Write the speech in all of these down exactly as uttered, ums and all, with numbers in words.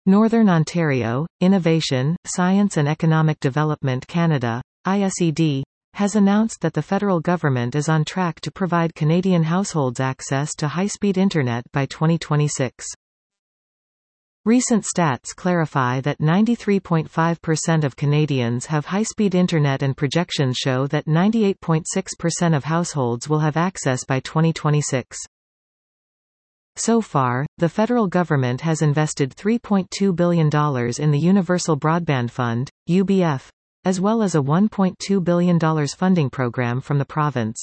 Northern Ontario, Innovation, Science and Economic Development Canada, I S E D, has announced that the federal government is on track to provide Canadian households access to high-speed internet by twenty twenty-six. Recent stats clarify that ninety-three point five percent of Canadians have high-speed internet, and projections show that ninety-eight point six percent of households will have access by twenty twenty-six. So far, the federal government has invested three point two billion dollars in the Universal Broadband Fund, U B F, as well as a one point two billion dollars funding program from the province.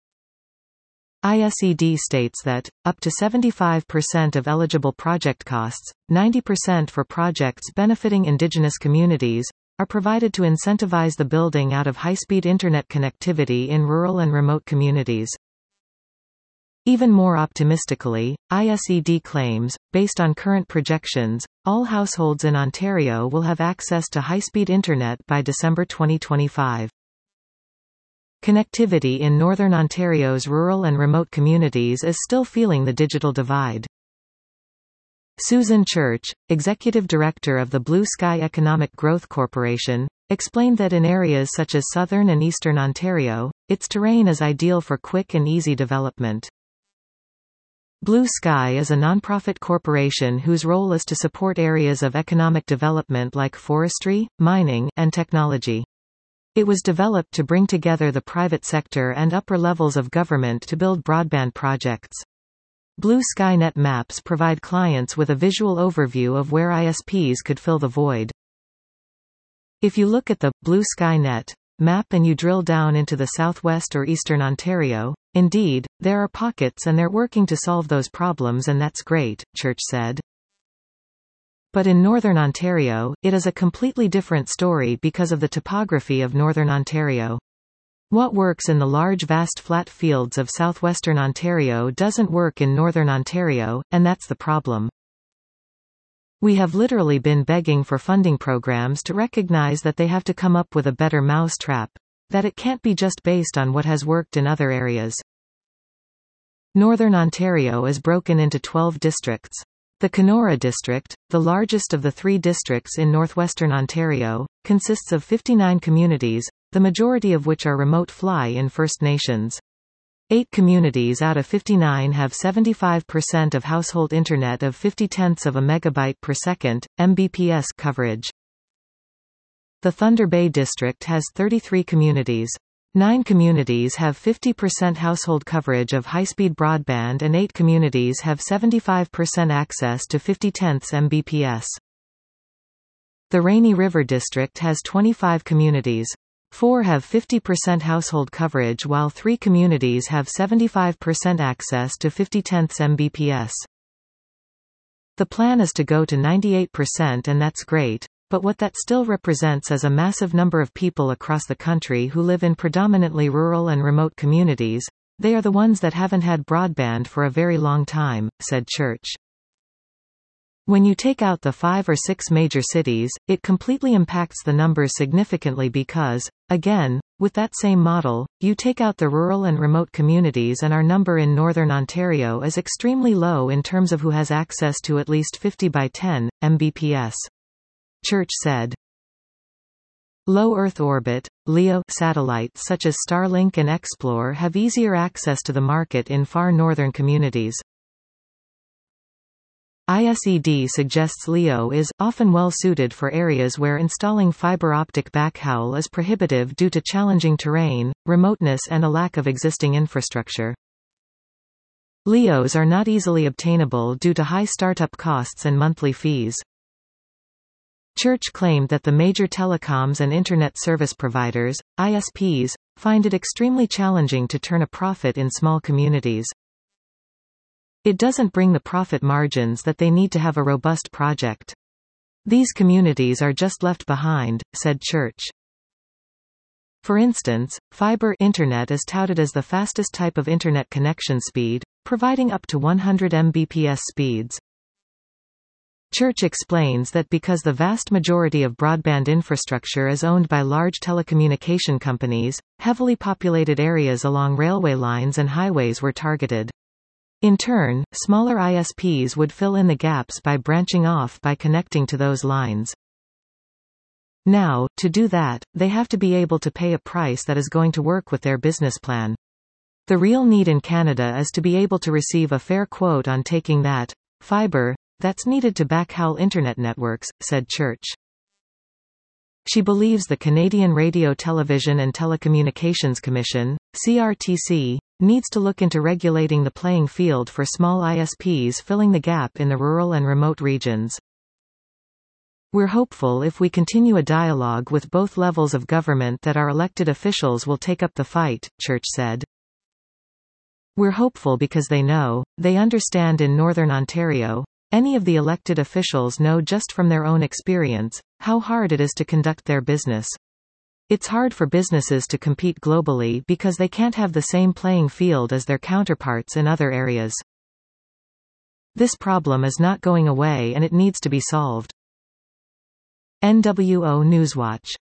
I S E D states that, up to seventy-five percent of eligible project costs, ninety percent for projects benefiting Indigenous communities, are provided to incentivize the building out of high-speed internet connectivity in rural and remote communities. Even more optimistically, I S E D claims, based on current projections, all households in Ontario will have access to high-speed internet by December twenty twenty-five. Connectivity in Northern Ontario's rural and remote communities is still feeling the digital divide. Susan Church, Executive Director of the Blue Sky Economic Growth Corporation, explained that in areas such as southern and eastern Ontario, its terrain is ideal for quick and easy development. Blue Sky is a nonprofit corporation whose role is to support areas of economic development like forestry, mining, and technology. It was developed to bring together the private sector and upper levels of government to build broadband projects. Blue Sky Net maps provide clients with a visual overview of where I S Ps could fill the void. If you look at the Blue Sky Net map and you drill down into the southwest or eastern Ontario, indeed, there are pockets and they're working to solve those problems, and that's great, Church said. But in Northern Ontario, it is a completely different story because of the topography of Northern Ontario. What works in the large vast flat fields of southwestern Ontario doesn't work in Northern Ontario, and that's the problem. We have literally been begging for funding programs to recognize that they have to come up with a better mousetrap, that it can't be just based on what has worked in other areas. Northern Ontario is broken into twelve districts. The Kenora district, the largest of the three districts in northwestern Ontario, consists of fifty-nine communities, the majority of which are remote fly-in First Nations. Eight communities out of fifty-nine have seventy-five percent of household internet of fifty tenths of a megabyte per second, M B P S coverage. The Thunder Bay district has thirty-three communities. Nine communities have fifty percent household coverage of high-speed broadband, and eight communities have seventy-five percent access to fifty tenths M B P S. The Rainy River district has twenty-five communities. Four have fifty percent household coverage while three communities have seventy-five percent access to fifty tenths M B P S. The plan is to go to ninety-eight percent, and that's great, but what that still represents is a massive number of people across the country who live in predominantly rural and remote communities. They are the ones that haven't had broadband for a very long time, said Church. When you take out the five or six major cities, it completely impacts the numbers significantly because, again, with that same model, you take out the rural and remote communities and our number in Northern Ontario is extremely low in terms of who has access to at least fifty by ten M B P S. Church said. Low Earth orbit, LEO satellites such as Starlink and Explore have easier access to the market in far northern communities. I S E D suggests LEO is often well suited for areas where installing fiber optic backhaul is prohibitive due to challenging terrain, remoteness, and a lack of existing infrastructure. LEOs are not easily obtainable due to high startup costs and monthly fees. Church claimed that the major telecoms and internet service providers, I S Ps, find it extremely challenging to turn a profit in small communities. It doesn't bring the profit margins that they need to have a robust project. These communities are just left behind, said Church. For instance, fiber internet is touted as the fastest type of internet connection speed, providing up to one hundred megabits per second speeds. Church explains that because the vast majority of broadband infrastructure is owned by large telecommunication companies, heavily populated areas along railway lines and highways were targeted. In turn, smaller I S Ps would fill in the gaps by branching off by connecting to those lines. Now, to do that, they have to be able to pay a price that is going to work with their business plan. The real need in Canada is to be able to receive a fair quote on taking that fiber that's needed to backhaul internet networks, said Church. She believes the Canadian Radio Television and Telecommunications Commission, C R T C, needs to look into regulating the playing field for small I S Ps filling the gap in the rural and remote regions. We're hopeful if we continue a dialogue with both levels of government that our elected officials will take up the fight, Church said. We're hopeful because they know, they understand in Northern Ontario, any of the elected officials know just from their own experience, how hard it is to conduct their business. It's hard for businesses to compete globally because they can't have the same playing field as their counterparts in other areas. This problem is not going away and it needs to be solved. N W O Newswatch.